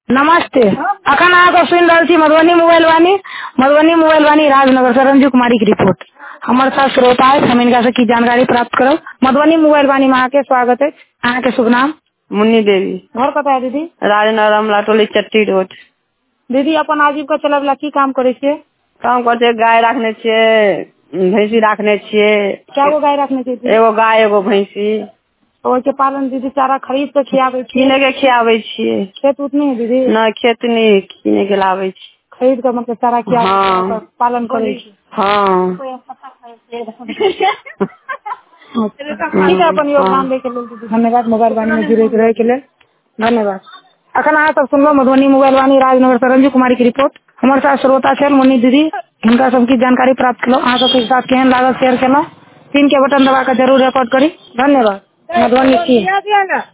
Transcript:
नमस्ते। अखन अहाँ सुन रही थी मधुबनी मोबाइल वाणी राजनगर से रंजू कुमारी की रिपोर्ट। हमारे साथ श्रोता है, हम इनका से की जानकारी प्राप्त करो। मधुबनी मोबाइल वाणी में के स्वागत है। अहाँ के शुभ नाम? मुन्नी देवी। घर कत है दीदी? राजनगर अमला टोली चट्टी रोड। दीदी अपन आजीविका चलावे की काम करे छे? काम करते गाय रखने छे, भैंसी रखने छे। क्या गो गाय रखने छे? एगो गाय एगो भैंसी। और के पालन दीदी चारा खरीद के खियावे छी? किने के खियावे छी। खेत उतनी है दीदी? ना खेत नहीं, किने के लावे छी। खरीद कर मतलब चारा खियावे? हाँ। पालन करे छी? हाँ। ठीक है, अपन योगदान दे के लेल दीदी धन्यवाद। मोबाइल वाणी में जुड़े रहे के लेल धन्यवाद। अखन अहाँ सब सुनलो मधुबनी मोबाइल वाणी राजनगर से रंजू कुमारी की रिपोर्ट। हमारे साथ श्रोता छे मुन्नी दीदी, हिनका सबकी जानकारी प्राप्त करो। अहाँ सबके साथ केहन लागल शेयर केलो। 3 के बटन दबा के जरूर रिकॉर्ड करी। धन्यवाद। मधुबनी की